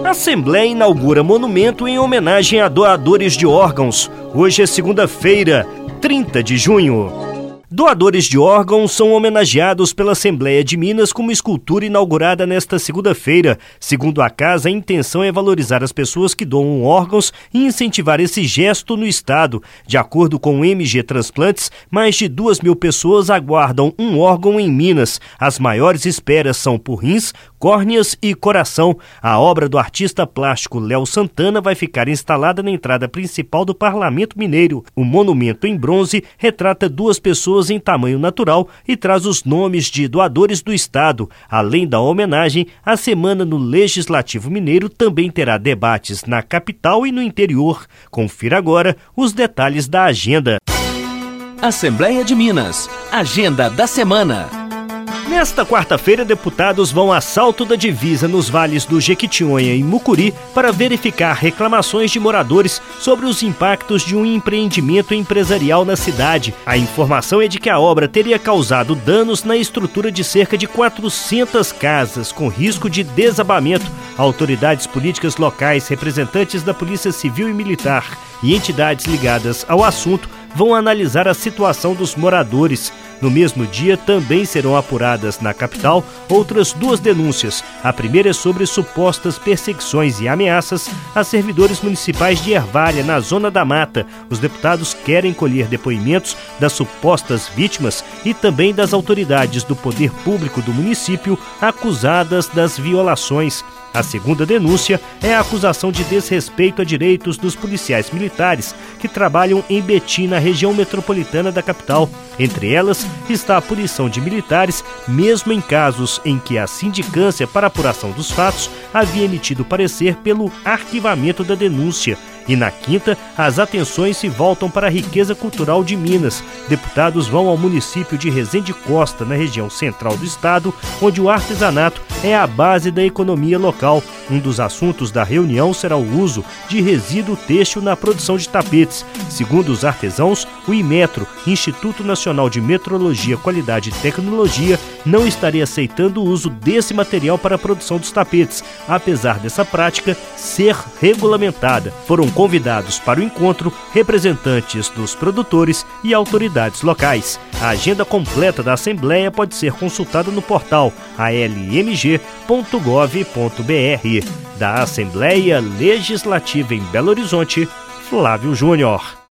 A Assembleia inaugura monumento em homenagem a doadores de órgãos. Hoje é segunda-feira, 30 de junho. Doadores de órgãos são homenageados pela Assembleia de Minas com uma escultura inaugurada nesta segunda-feira. Segundo a casa, a intenção é valorizar as pessoas que doam órgãos e incentivar esse gesto no estado. De acordo com o MG Transplantes, mais de 2.000 pessoas aguardam um órgão em Minas. As maiores esperas são por rins, córneas e coração. A obra do artista plástico Léo Santana vai ficar instalada na entrada principal do Parlamento Mineiro. O monumento em bronze retrata duas pessoas em tamanho natural e traz os nomes de doadores do estado. Além da homenagem, a semana no Legislativo Mineiro também terá debates na capital e no interior. Confira agora os detalhes da agenda. Assembleia de Minas. Agenda da semana. Nesta quarta-feira, deputados vão a Salto da Divisa, nos vales do Jequitinhonha e Mucuri, para verificar reclamações de moradores sobre os impactos de um empreendimento empresarial na cidade. A informação é de que a obra teria causado danos na estrutura de cerca de 400 casas, com risco de desabamento. Autoridades políticas locais, representantes da Polícia Civil e Militar e entidades ligadas ao assunto vão analisar a situação dos moradores. No mesmo dia, também serão apuradas na capital outras duas denúncias. A primeira é sobre supostas perseguições e ameaças a servidores municipais de Ervalha, na Zona da Mata. Os deputados querem colher depoimentos das supostas vítimas e também das autoridades do poder público do município acusadas das violações. A segunda denúncia é a acusação de desrespeito a direitos dos policiais militares que trabalham em Betim, na região metropolitana da capital. Entre elas está a punição de militares, mesmo em casos em que a sindicância para apuração dos fatos havia emitido parecer pelo arquivamento da denúncia. E na quinta, as atenções se voltam para a riqueza cultural de Minas. Deputados vão ao município de Resende Costa, na região central do estado, onde o artesanato é a base da economia local. Um dos assuntos da reunião será o uso de resíduo têxtil na produção de tapetes. Segundo os artesãos, o Inmetro, Instituto Nacional de Metrologia, Qualidade e Tecnologia, não estaria aceitando o uso desse material para a produção dos tapetes, apesar dessa prática ser regulamentada. Foram convidados para o encontro representantes dos produtores e autoridades locais. A agenda completa da Assembleia pode ser consultada no portal almg.gov.br. Da Assembleia Legislativa em Belo Horizonte, Flávio Júnior.